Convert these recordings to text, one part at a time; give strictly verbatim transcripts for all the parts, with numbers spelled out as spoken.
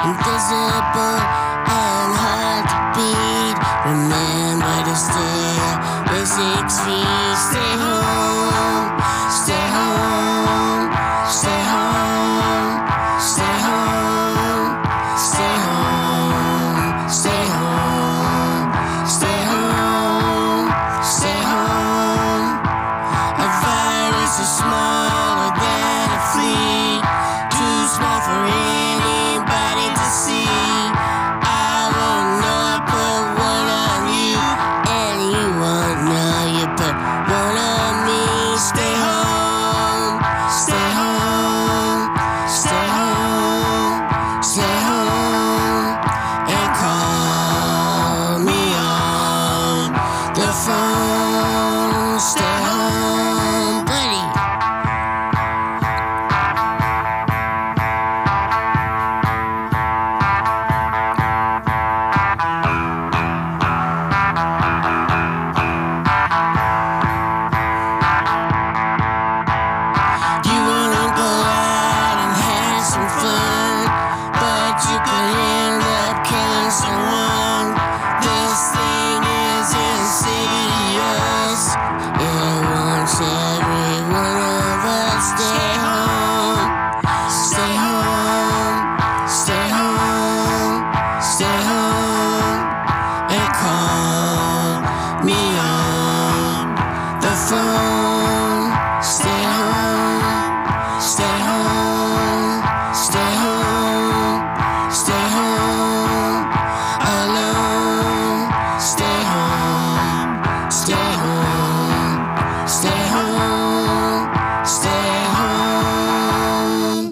invisible and hard to beat. Remember to stay with six feet. Stay home, stay home, stay home, stay home, stay home, stay home, stay home, stay home. A virus is smaller than a flea, too small for anybody to see. I won't know I put one on you, and you won't know you put one on me. Stay home, stay home, stay home, stay home, and call me on the phone. Stay home, buddy. You wanna go out and have some fun, but you could end up killing someone. This thing is insidious. It wants every one of us. Stay home, stay home, stay home, stay home, and call me on the phone. Stay home, stay home, stay home, stay home, alone. Stay home, stay home, stay home, stay home.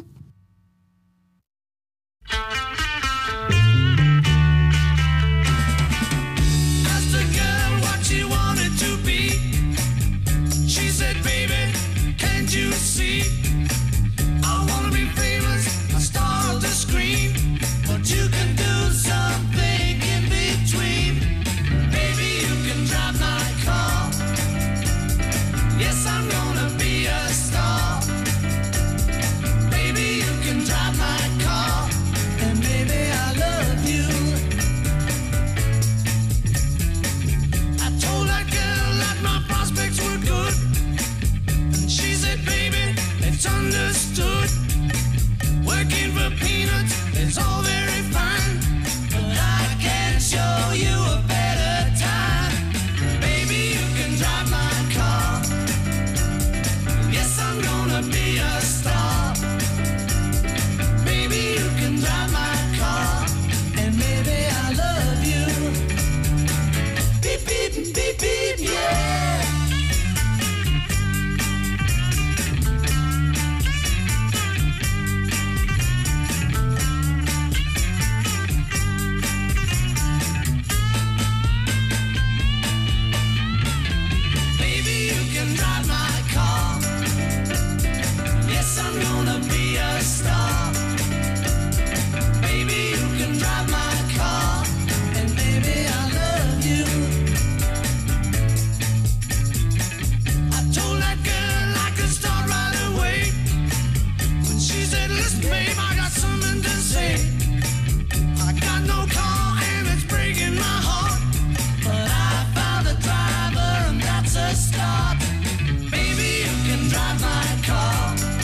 Asked a girl what she wanted to be. She said, baby, can't you see? I wanna be famous, a star of the screen, but you can do something in between. Baby, you can drive my car. Yes, I'm gonna be a star. Baby, you can drive my car, and baby, I love you. I told that girl that my prospects were good. She said, baby, it's understood. Working for peanuts is all very fine, but I can show you a better time. Baby, you can drive my car. Yes, I'm gonna be a star. Baby, you can drive my car, and baby, I love you. Beep, beep, beep, beep, yeah. Baby, you can drive my car. Yes, I'm gonna be a star. Baby, you can drive my car, and baby, I love you. I told that girl I could start right away. When she said, listen, babe, I got something to say. I got no car and it's breaking my heart, but I found a driver and that's a start. Baby, you can drive my car.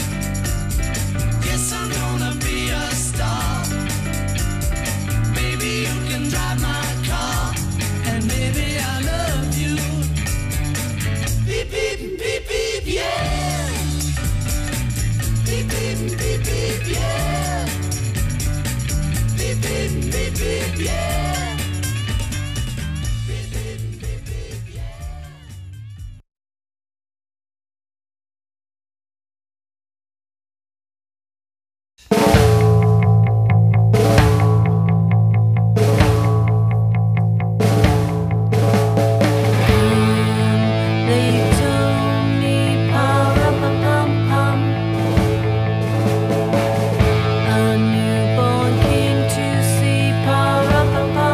Yes, I'm gonna be a star. Baby, you can drive my car, and baby, I love you. Beep, beep, beep, beep, yeah. Beep, beep, beep, beep, yeah. Beep, beep, beep, beep, yeah. Beep, beep, beep, beep, yeah. They told me, pa-ra-pa-pum-pum, a newborn king to see, pa-ra-pa-pum.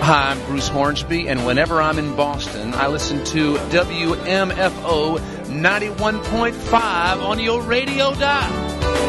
Hi, I'm Bruce Hornsby, and whenever I'm in Boston, I listen to W M F O ninety-one point five on your radio dial.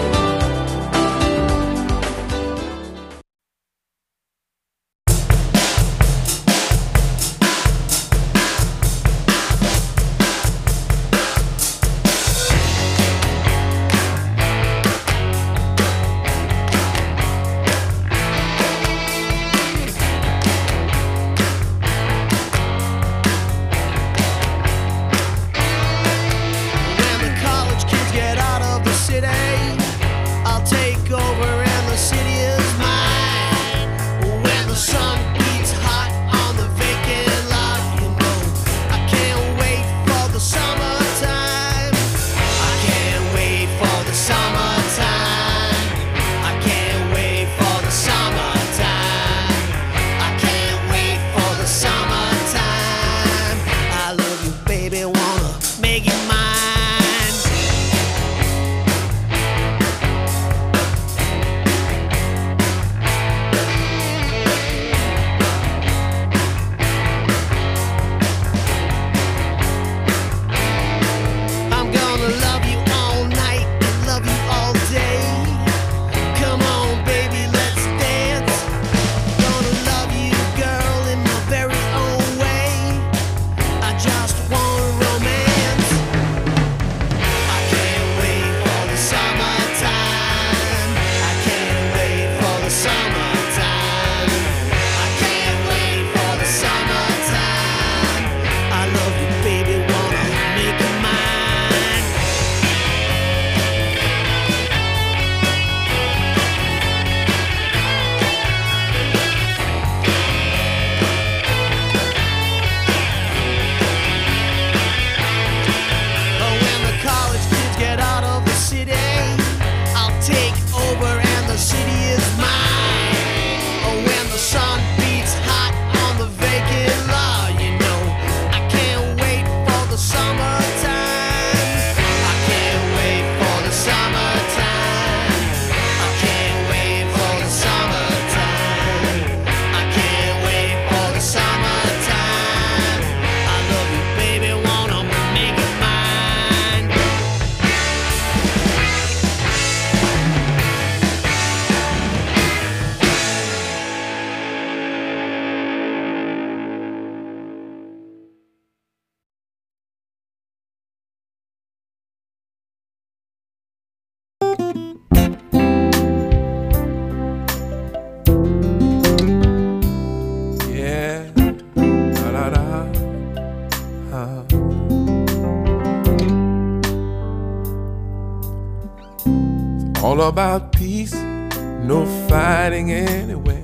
All about peace, no fighting anywhere.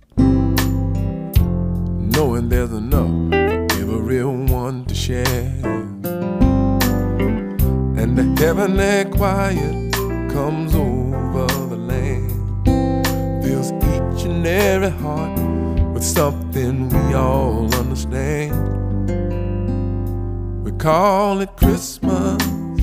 Knowing there's enough for everyone to share. And the heavenly quiet comes over the land, fills each and every heart with something we all understand. We call it Christmas,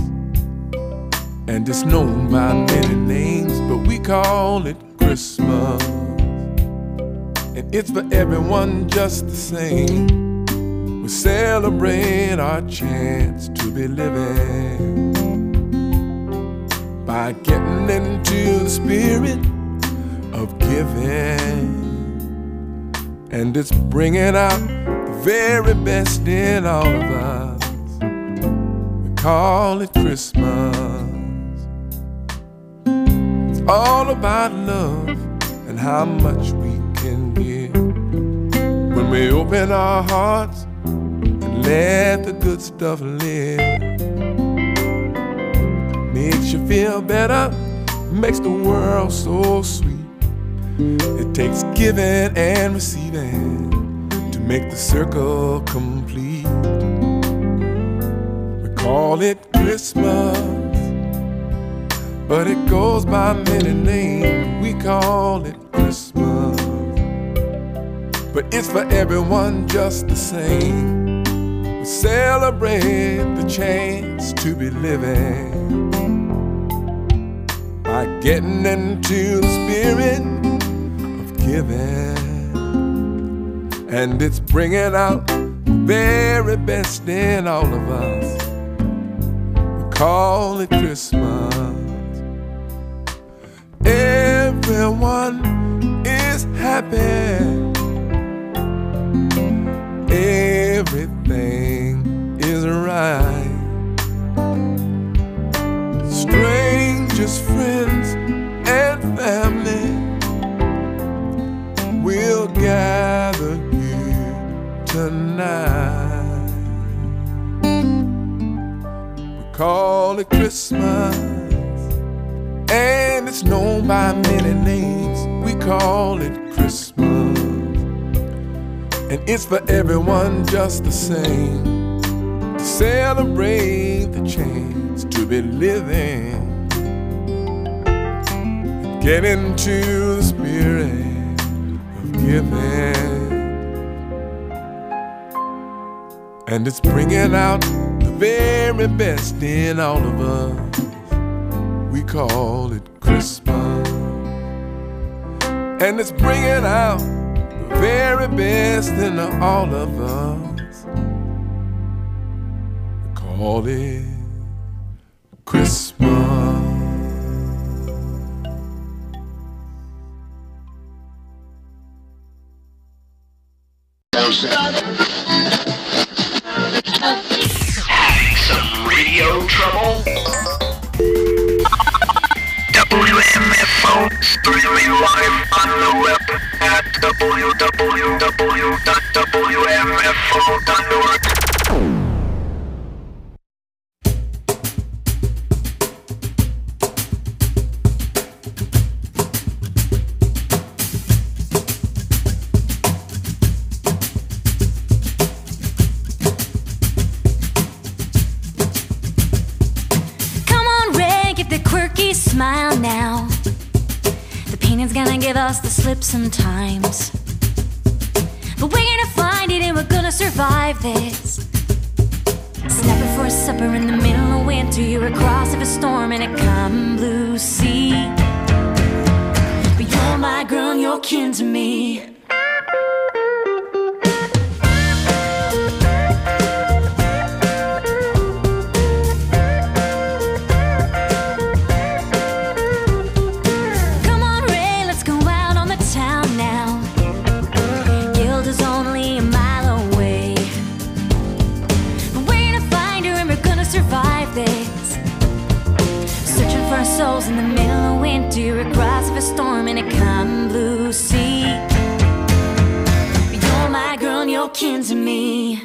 and it's known by many names, but we call it Christmas. And it's for everyone just the same. We celebrate our chance to be living by getting into the spirit of giving. And it's bringing out the very best in all of us. We call it Christmas. It's all about love and how much we can give when we open our hearts and let the good stuff live. Makes you feel better, makes the world so sweet. It takes giving and receiving to make the circle complete. We call it Christmas, but it goes by many names. We call it Christmas, but it's for everyone just the same. We celebrate the chance to be living by getting into the spirit of giving. and it's bringing out the very best in all of us. We call it Christmas. Everyone is happy. Everything is right. Strangers, friends, and family will gather here tonight. We call it Christmas, and it's known by many names. We call it Christmas, and it's for everyone just the same, to celebrate the chance to be living, get into the spirit of giving. And it's bringing out the very best in all of us. We call it Christmas, and it's bringing out the very best in all of us. We call it Christmas. Having some radio trouble? W M F O streaming live on the web at w w w dot w m f o dot org. Smile now. The painting's gonna give us the slip sometimes, but we're gonna find it and we're gonna survive this. Snapping for a supper in the middle of winter, you're across of a storm in a calm blue sea. But you're my girl and you're kin to me. Souls in the middle of winter, across of a storm in a calm blue sea. You're my girl and you're kin to me.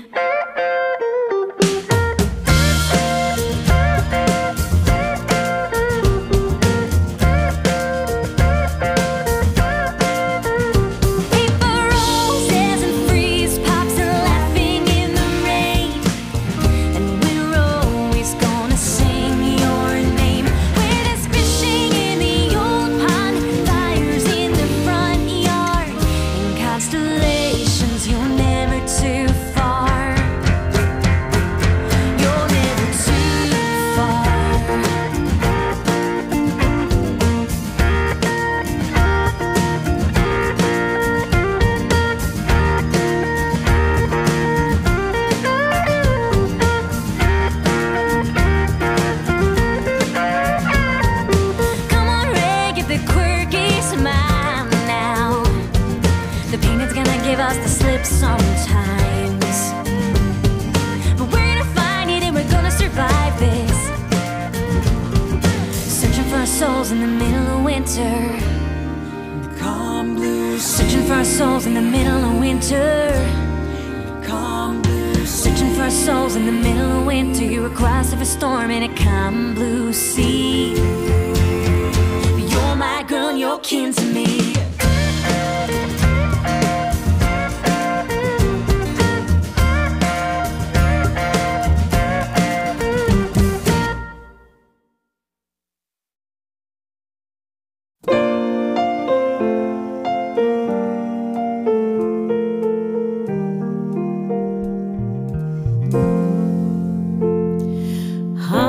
Sometimes, but we're gonna find it and we're gonna survive this. Searching for our souls in the middle of winter, calm blue. Searching for our souls in the middle of winter, calm blue. Searching for our souls in the middle of winter, you're across of a storm in a calm blue sea. You're my girl and you're kin to me.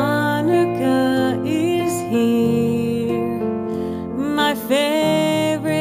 Hanukkah is here, my favorite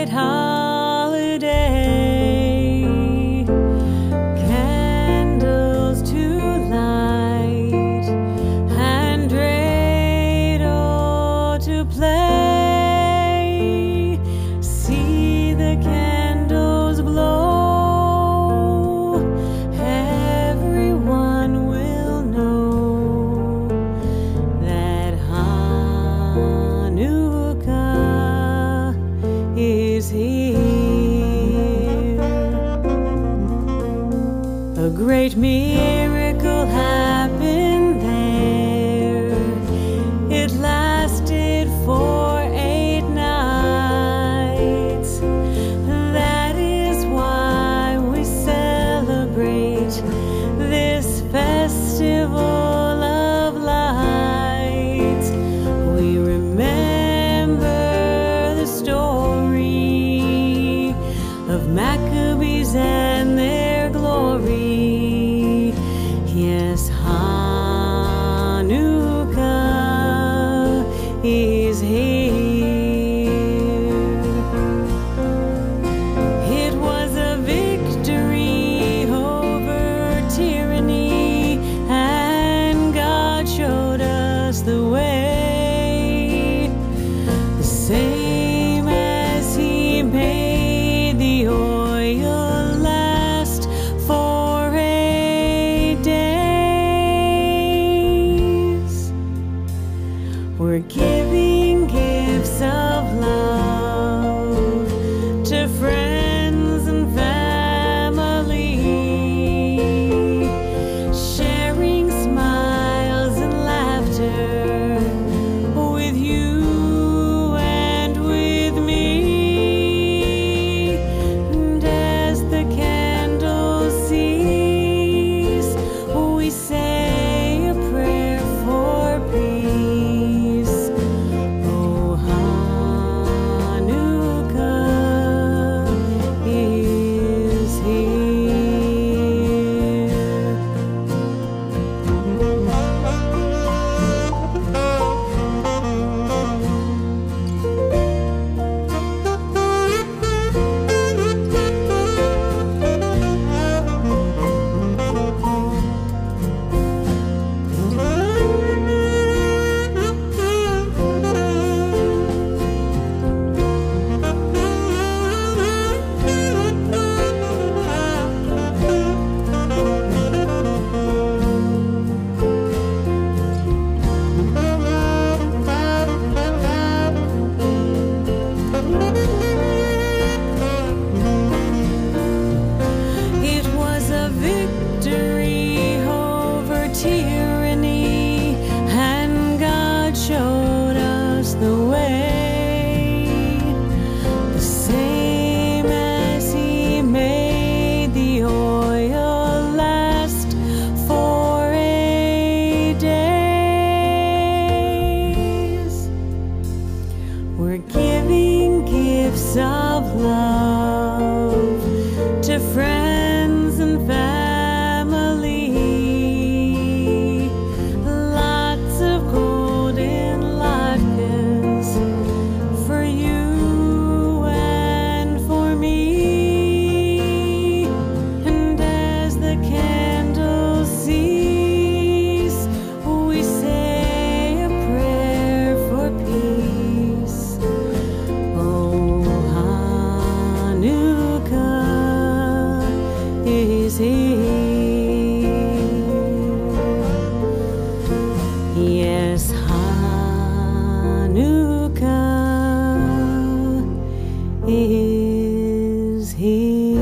A great miracle happened there. It lasted for eight nights. That is why we celebrate this festival of lights. We remember the story of Maccabees and their glory. Yes, Hanukkah is here. It was a victory over tyranny, and God showed us the way. The same as He made the oil last for eight days. We're giving gifts of love to friends and family, sharing smiles and laughter with you and with me. And as the candles cease, we say a prayer for peace. Oh, Hanukkah is It was a victory over tyranny, and God showed us the way. The same as He made the oil last for eight days. We're giving gifts of love to friends and family, lots of golden latkes for you and for me. And as the candles cease, we say a prayer for peace. Oh, Hanukkah is here. Yes, Hanukkah is here.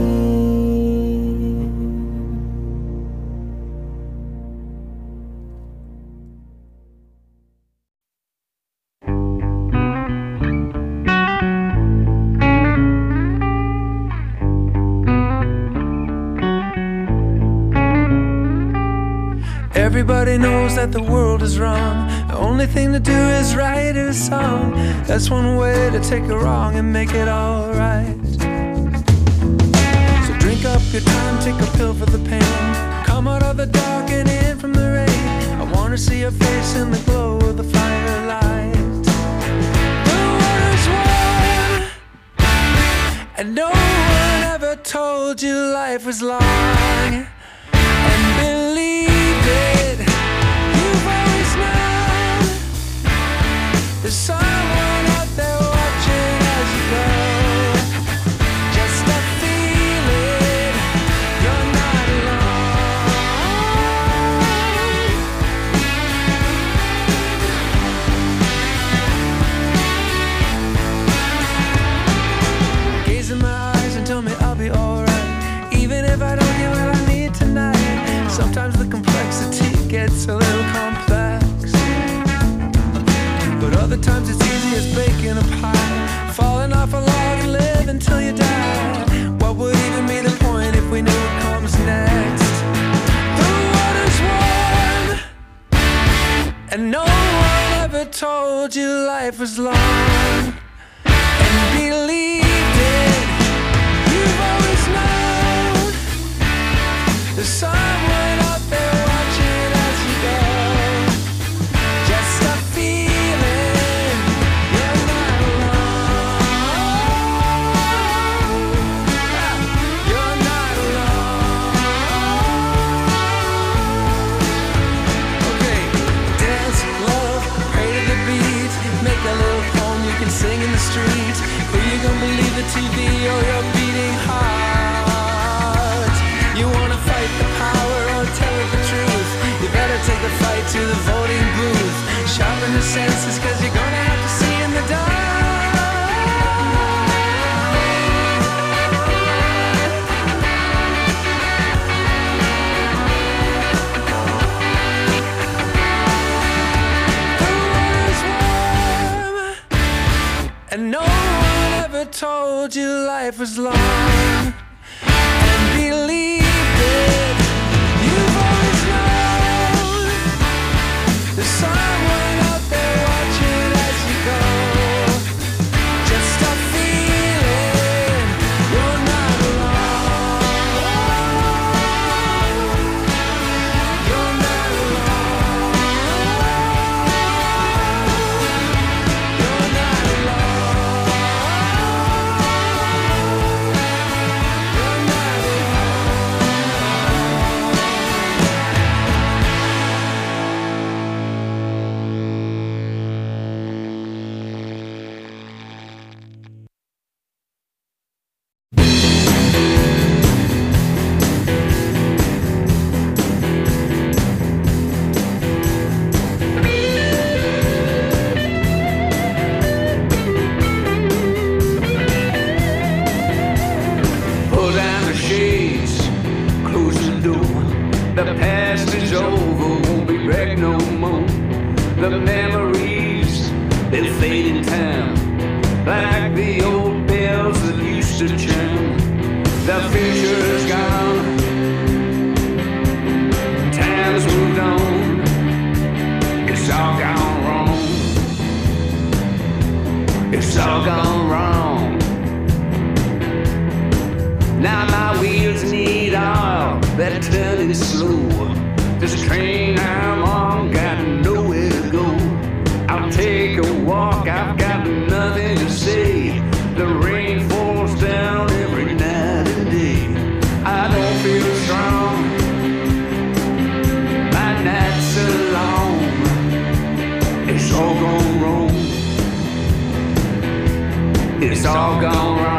Everybody knows that the world is wrong. The only thing to do is write a song. That's one way to take a wrong and make it alright. So drink up your time, take a pill for the pain. Come out of the dark and in from the rain. I wanna see your face in the glow of the firelight. The water's warm, and no one ever told you life was long. And believe it, you've always known there's someone out there watching as you go. Just a feeling you're not alone. Gaze in my eyes and tell me I'll be alright, even if I don't get what I need tonight. told you life was long and believed it. You've always known there's someone out there watching as you go. Just a feeling you're not alone. You're not alone. Okay, dance, love, pray to the beat, make a little poem you can sing in the street. Who you gonna believe, the T V or your beating heart? You wanna fight the power or tell it the truth? You better take the fight to the voting booth. Sharpen your senses, cause you're gonna have to see in the dark. The water's warm, and no one ever told you life was long and believed it. You've always known there's someone out there watching as you go. Just a feeling you're not alone. You're not alone. You're not alone. You're not Pull down the shades, close the door. The past is over, won't be back no more. The memories, they'll fade in time, like the old bells that used to chime. The future's gone, time's moved on. It's all gone wrong. It's all gone wrong. Now my wheels need oil, that turning slow. This train I'm on got nowhere to go. I'll take a walk, I've got nothing to say. The rain falls down every night and day. I don't feel strong, my nights are long. It's all gone wrong. It's all gone wrong.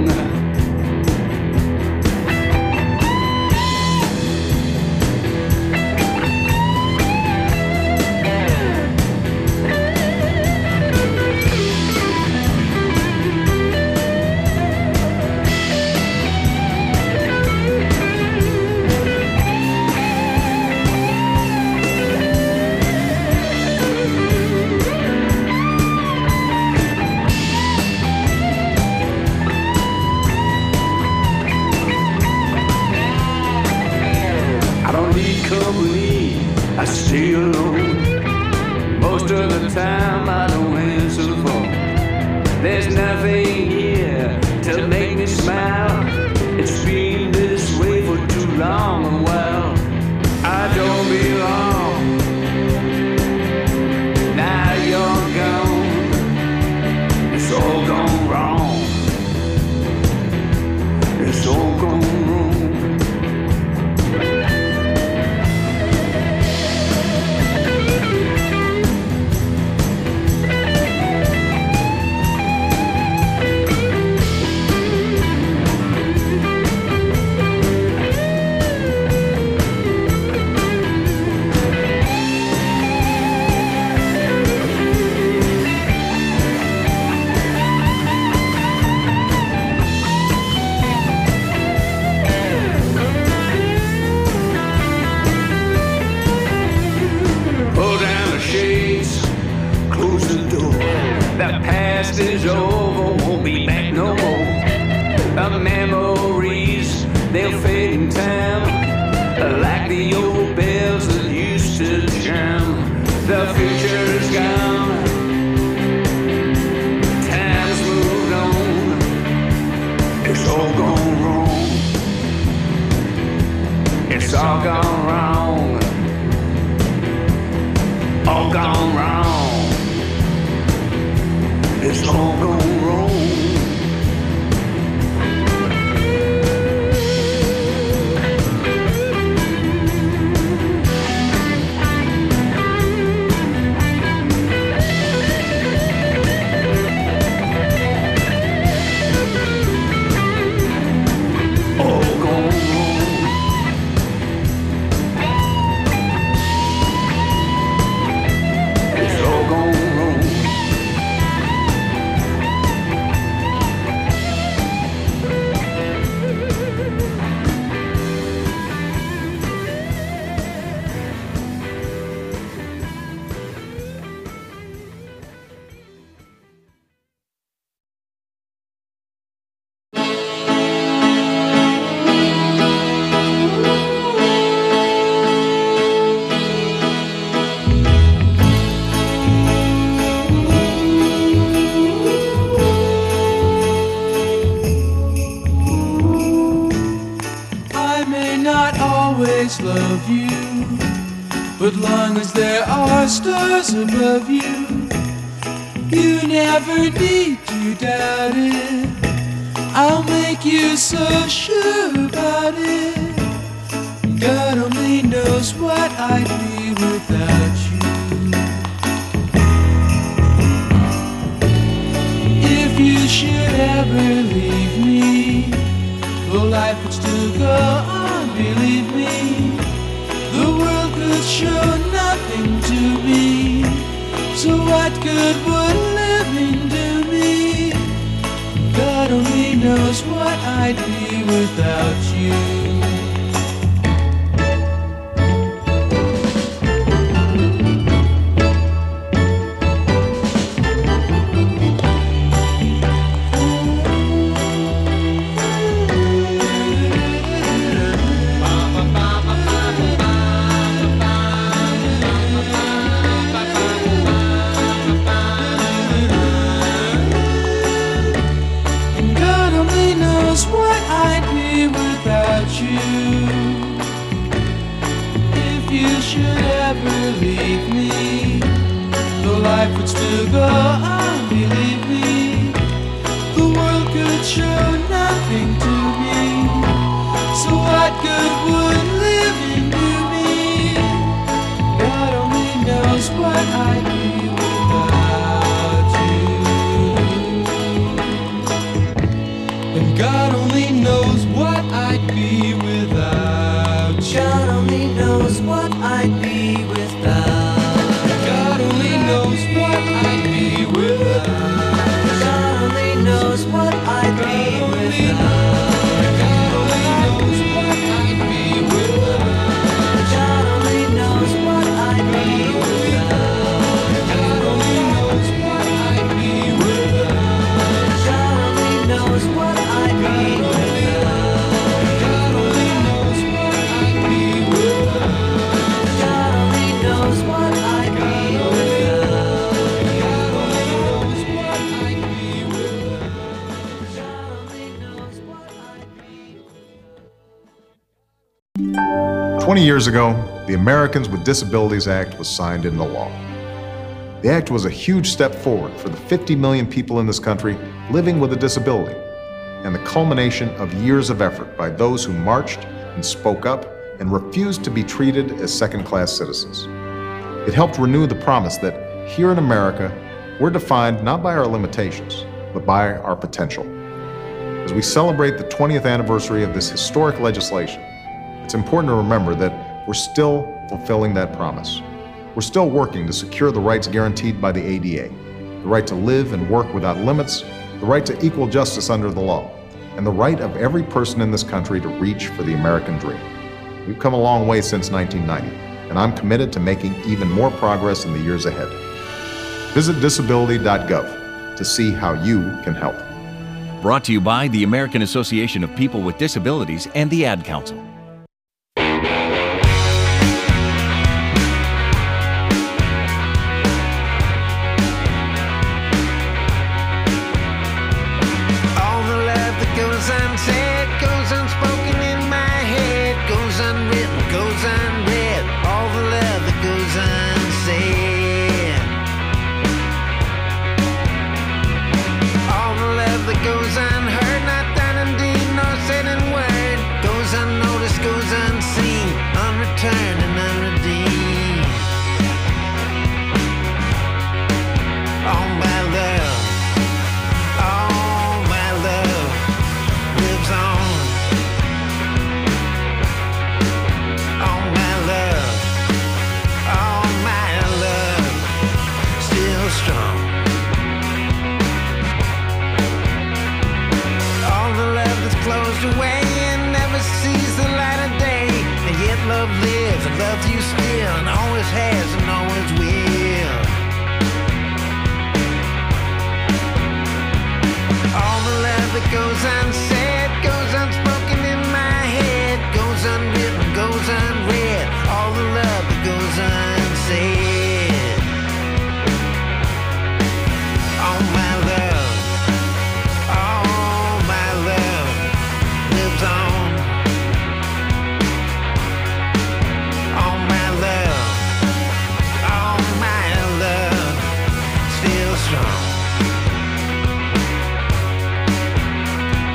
I stay alone. Most of the time I don't answer the phone. There's nothing here to make me smile. It's been this way for too long a while. I don't belong. Now you're gone. It's all gone wrong. It's all gone wrong. Is over, won't be back no more. The memories, they'll fade in time, like the old bells that used to chime. The future's gone, It's all gone wrong. All gone wrong. It's all gone wrong. Love you, but long as there are stars above you, you never need to doubt it. I'll make you so sure about it. God only knows what I'd be without you. If you should ever leave me, well, life would still go on, believe me. The world could show nothing to me, so what good would living do me? God only knows what I'd be without you. Leave me, though life would still go on, believe me. The world could show nothing to me, so what good would living do me? God only knows what I'd be without you. And God only knows what I'd be without you. God only knows what I'd be without. God only knows what I'd be without. God only knows what I'd be without. God only knows what I'd be without. God only knows what I'd be without. God only knows what I'd be without. God only knows what I'd be without. God only knows what I'd be without. God only knows what I'd be twenty years ago, the Americans with Disabilities Act was signed into law. The act was a huge step forward for the fifty million people in this country living with a disability, and the culmination of years of effort by those who marched and spoke up and refused to be treated as second-class citizens. It helped renew the promise that here in America, we're defined not by our limitations, but by our potential. As we celebrate the twentieth anniversary of this historic legislation, it's important to remember that we're still fulfilling that promise. We're still working to secure the rights guaranteed by the A D A, the right to live and work without limits, the right to equal justice under the law, and the right of every person in this country to reach for the American dream. We've come a long way since nineteen ninety, and I'm committed to making even more progress in the years ahead. Visit disability dot gov to see how you can help. Brought to you by the American Association of People with Disabilities and the Ad Council. All the love that goes unsaid, goes unspoken in my head, goes unwritten love lives and loves you still and always has and always will. All the love that goes unsaid, goes unspoken in my head, goes unwritten, goes unread. All the love that goes unsaid. All my love, all my love lives on. All my love, all my love still strong.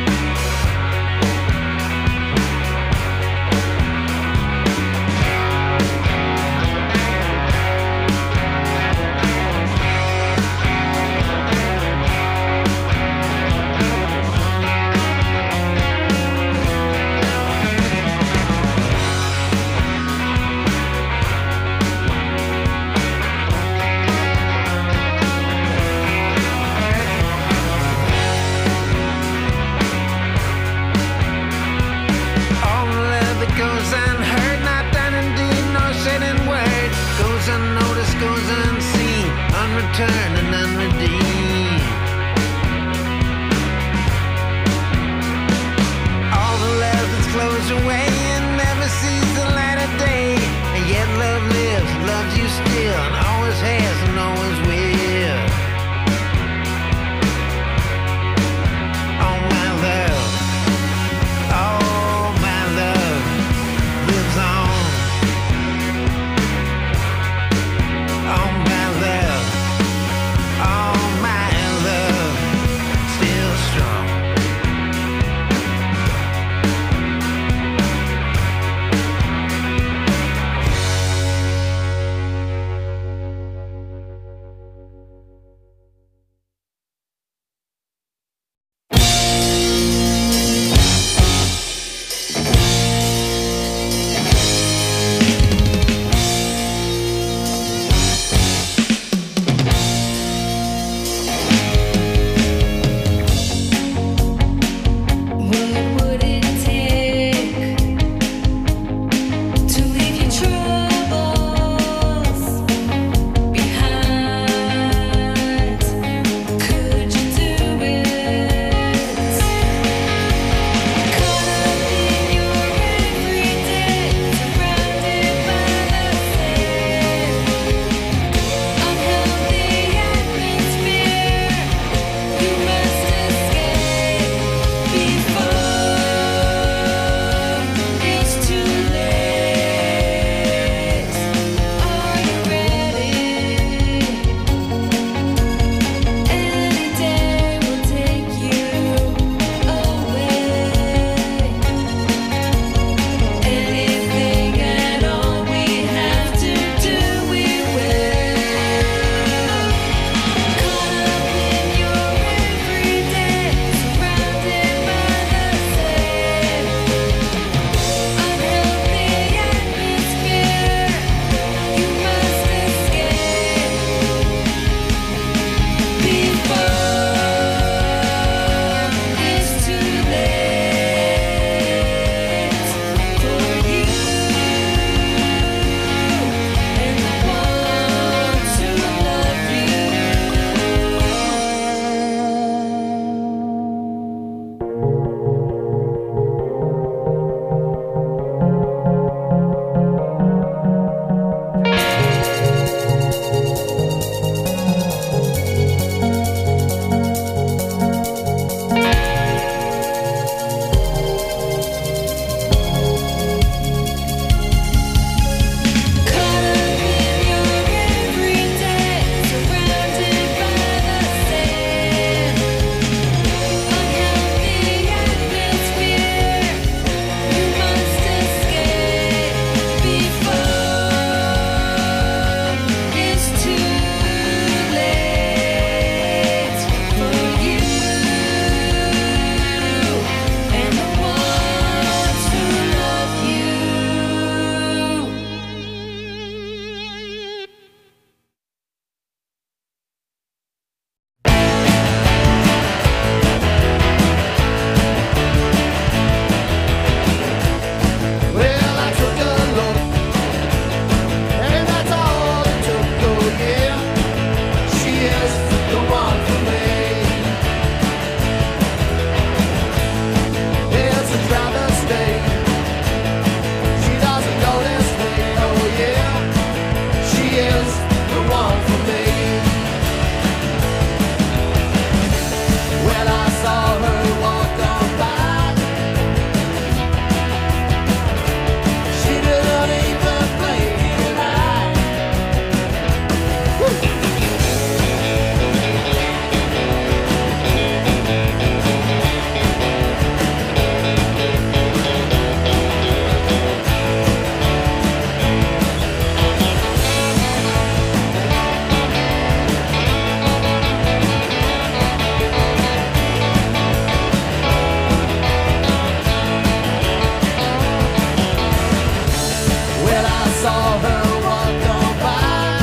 saw her walk on by.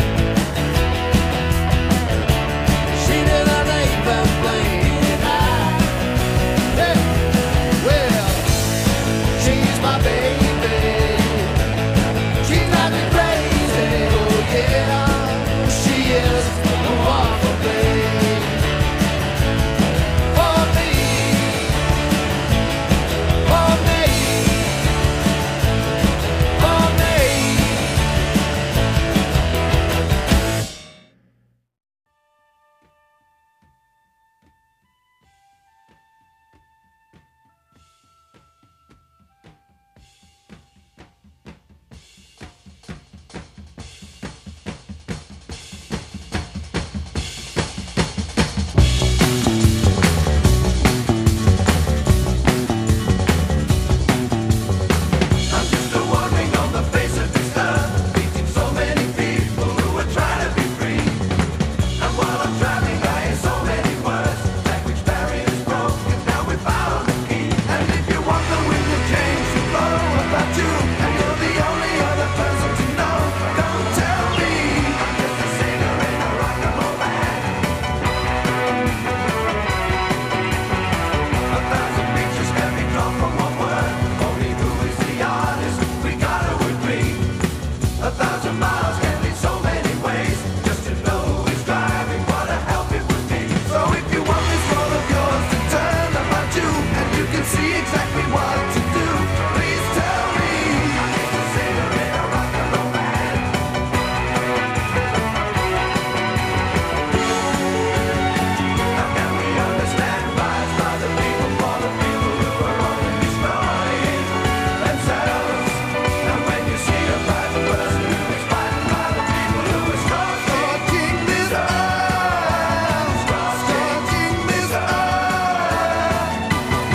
She didn't even blink an eye. Hey, well, she's my baby. She's not me crazy, oh yeah. She is the one for me. For me. For me. For me. I'm just a wandering on the face of this earth, meeting so many people who are trying to be free. And while I'm traveling, I hear so many words, language barriers broken, now we found the key. And if you want the wind to change to blow about you, and you're the only other person to know, don't tell me I'm just a singer in a rock and roll band. A thousand pictures can be drawn from one word. Only who is the artist? We gotta agree. A thousand miles can lead so many ways. Just to know who is driving, what a help it would be. So if you want this world of yours to turn about you, and you can see exactly what to do, please tell me I'm just a singer in a rock and roll band. How can we understand rise by the people for the people who are only destroying themselves? And when you see a private person who is fighting by the people who are scorching this earth, scorching this earth.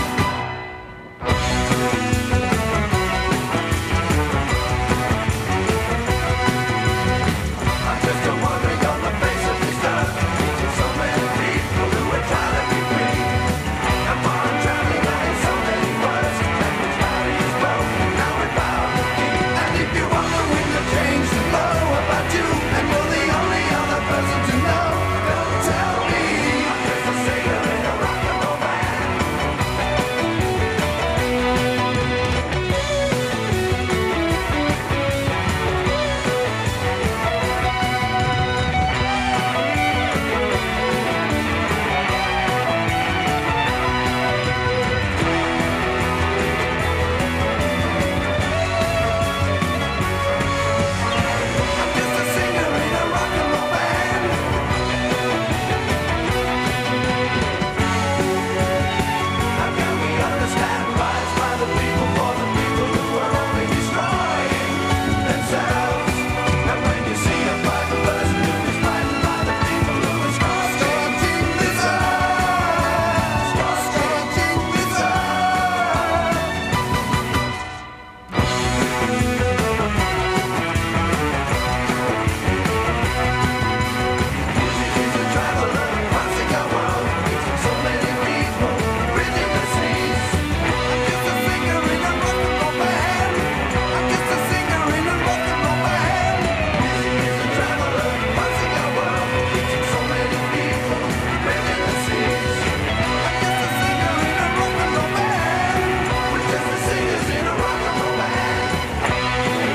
I'm just a wandering on the face of this earth, meeting so many people who are trying to be free. And while I'm traveling, I hear so many words, language barriers broken, now we found the key. And if you want the wind to change to blow about you, and you're the only other person to know, don't tell me I'm just a singer in a rock and roll band. I'm just a singer in a rock and roll band. How can we understand rise by the people for the people who are only destroying themselves? And when you see a private person who is fighting by the people who are scorching this earth, scorching this earth. Music is a traveler, crossing our world, meeting so many people, bridging the seas. I'm just a singer in a rock and roll band. I'm just a singer in a rock and roll band. Music is a traveler, crossing our world, meeting so many people, bridging the seas. I'm just a singer in a rock and roll band. We're just the singers in a rock and roll band.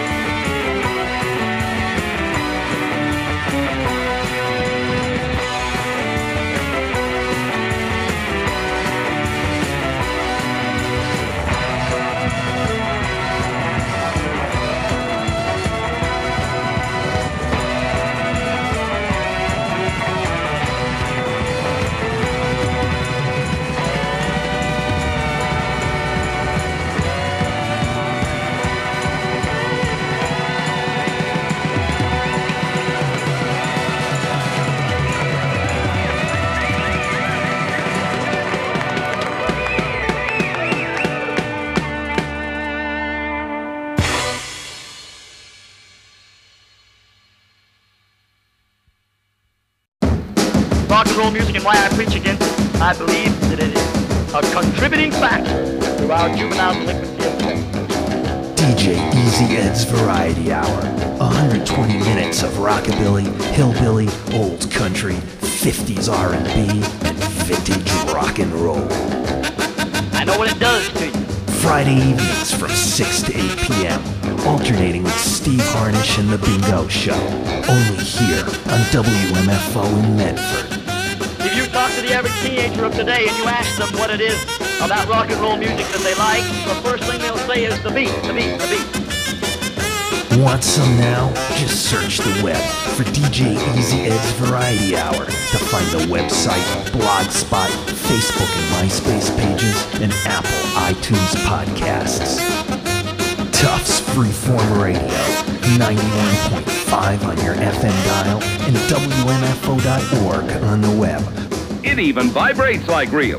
Rock and roll music and why I preach against it, I believe that it is a contributing factor to our juvenile delinquency of J Easy Ed's Variety Hour. one hundred twenty minutes of rockabilly, hillbilly, old country, fifties R and B, and vintage rock and roll. I know what it does to you. Friday evenings from six to eight p.m., alternating with Steve Harnish and The Bingo Show. Only here on W M F O in Medford. If you talk to the average teenager of today and you ask them what it is about rock and roll music that they like, the first thing they'll say is the beat, the beat, the beat. Want some now? Just search the web for D J Easy Ed's Variety Hour to find the website, Blogspot, Facebook and MySpace pages, and Apple iTunes podcasts. Tufts Freeform Radio, ninety-one point five on your F M dial, and W M F O dot org on the web. It even vibrates like real.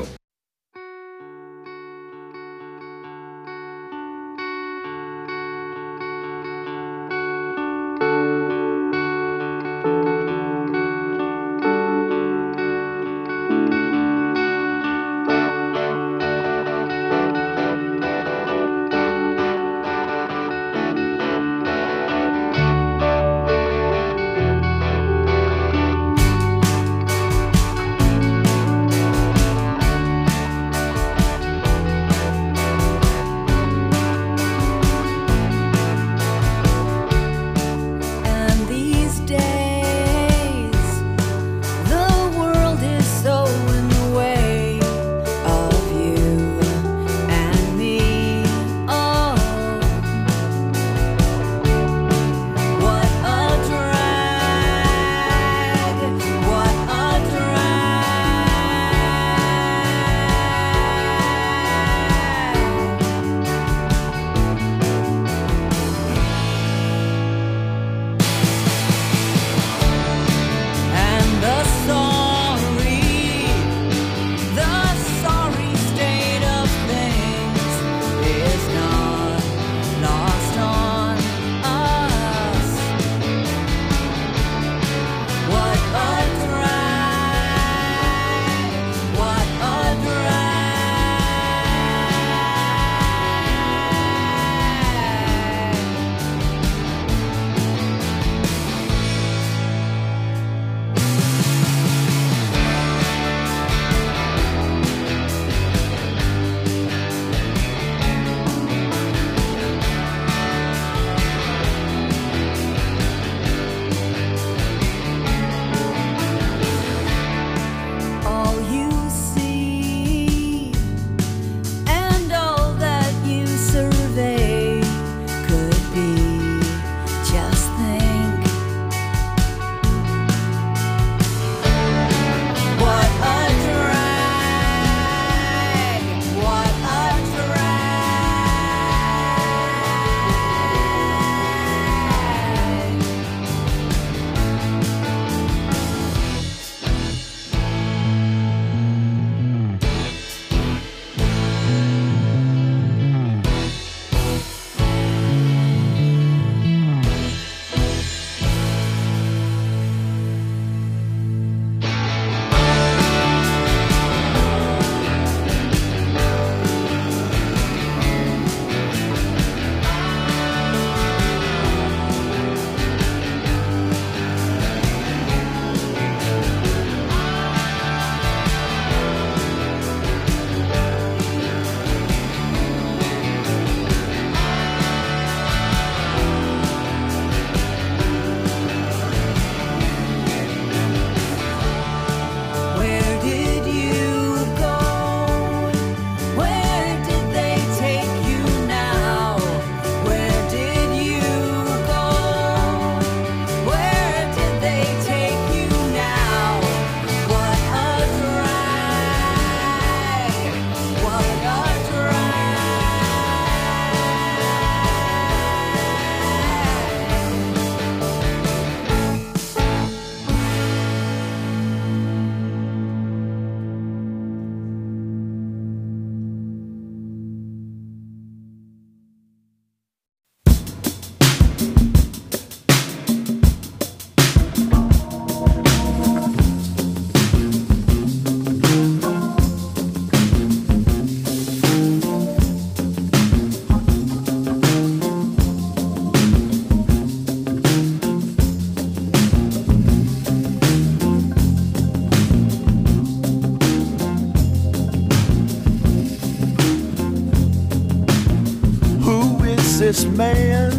this man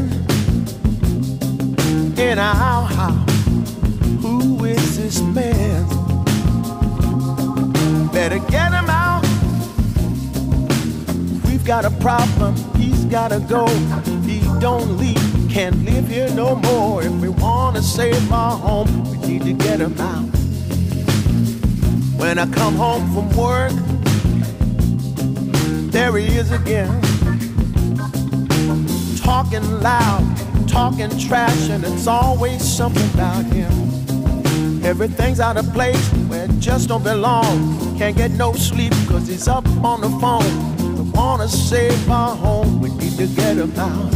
in our house? Who is this man? Better get him out. We've got a problem, he's gotta go. He don't leave, can't live here no more. If we wanna save our home, we need to get him out. When I come home from work, there he is again, talking loud, talking trash, and it's always something about him. Everything's out of place where it just don't belong. Can't get no sleep cause he's up on the phone. We wanna save our home, we need to get him out.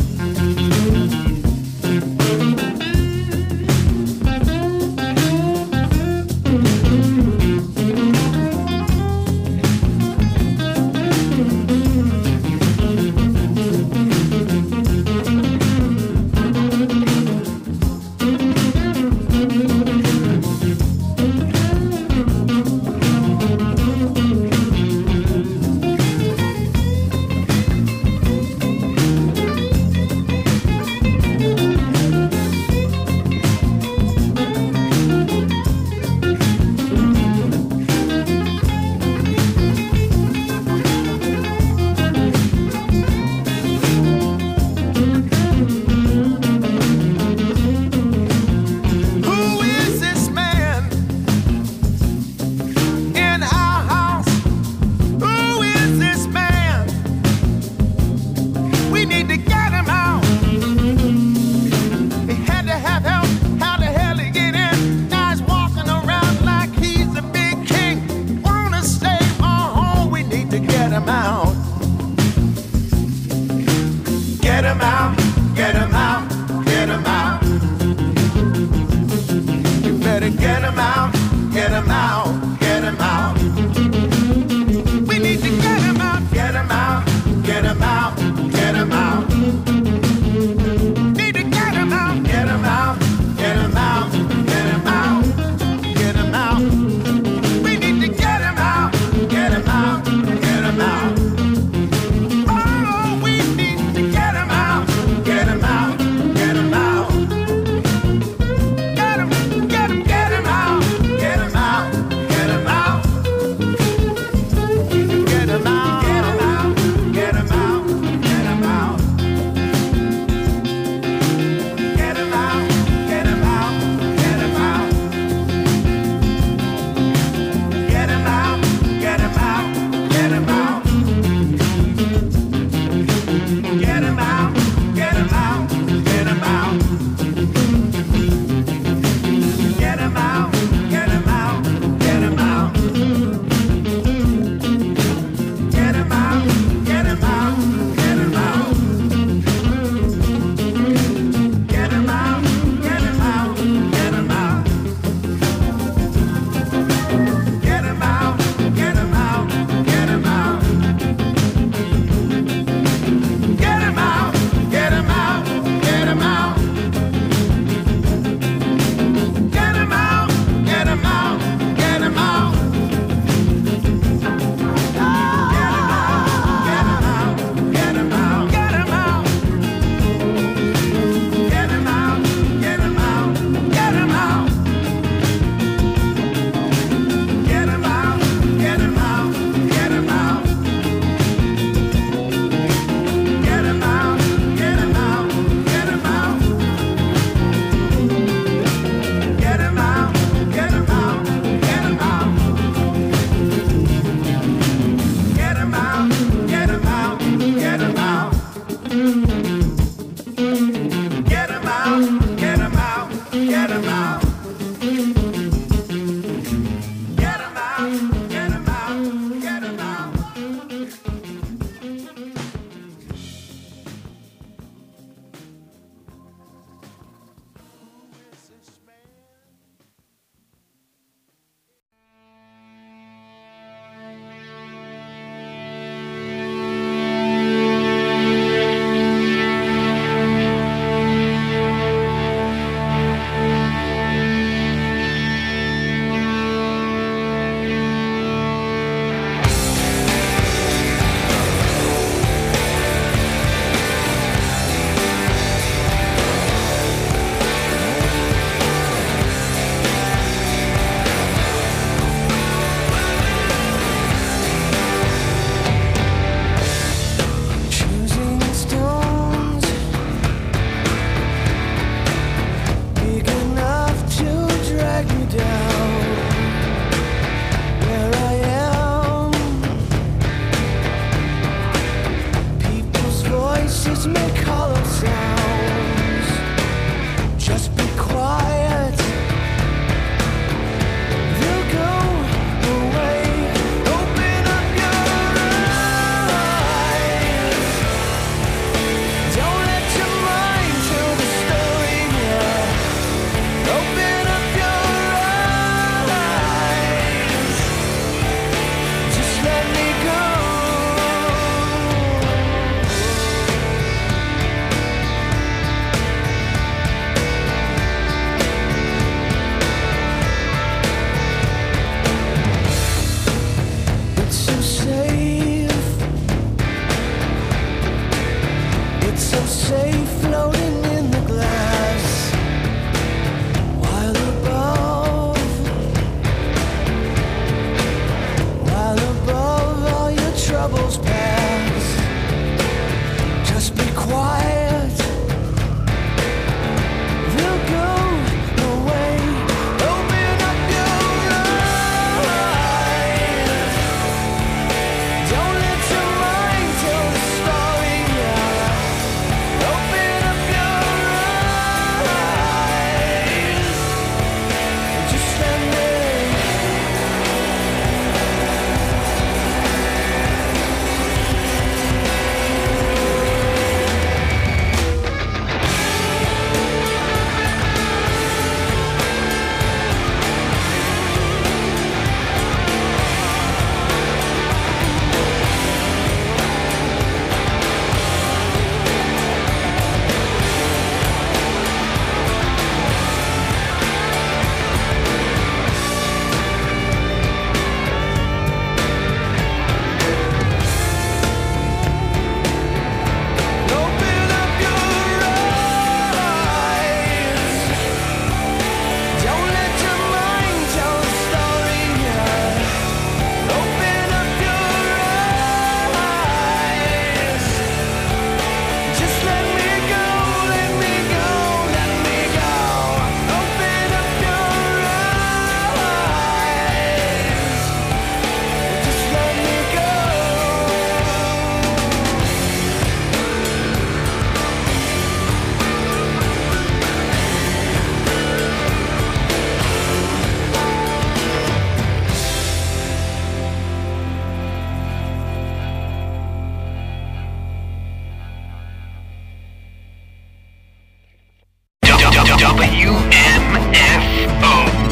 W M F O.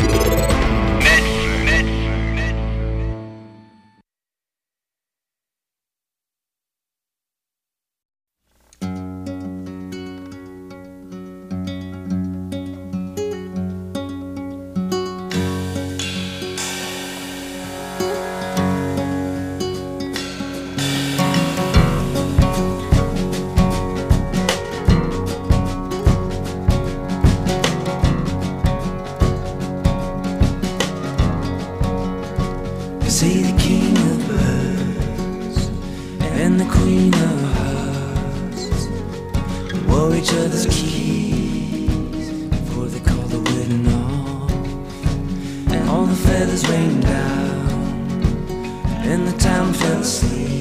Say the king of birds and the queen of hearts wore each other's keys before they called the wedding off. And all the feathers rained down and the town fell asleep.